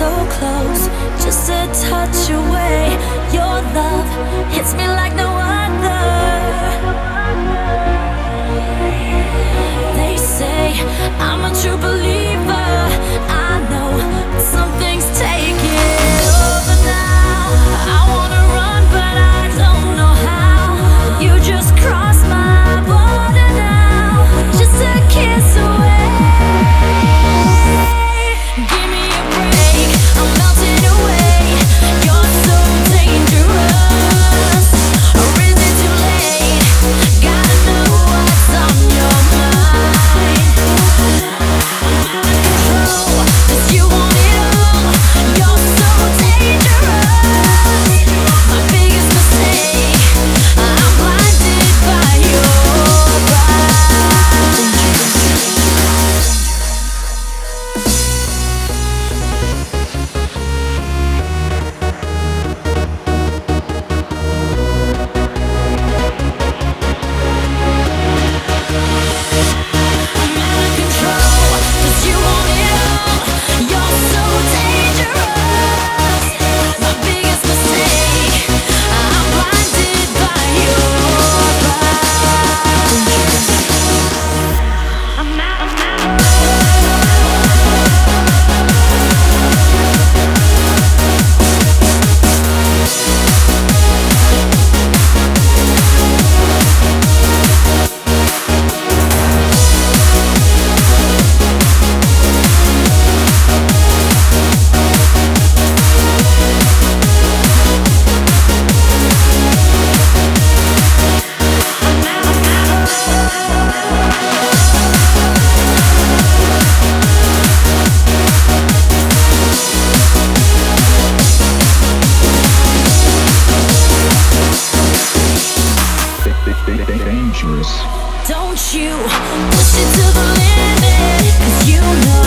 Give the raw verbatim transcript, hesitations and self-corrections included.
so close, just a touch away. Your love hits me like no other. They say I'm a true believer. I know something's taking over now. I wanna run, but I don't know how. You just crossed my border now, just a kiss away. Give me a break, I'm melting away. You're so dangerous, or is it too late? Gotta know what's on your mind. I'm out of control, 'cause you want it all. You're so dangerous. My biggest mistake, I'm blinded by your eyes. I'm out of control, 'cause you want it all. You're so dangerous. My biggest mistake, I'm blinded by your eyes. I'm out, I'm out. Dangerous. Don't you push it to the limit, 'cause you know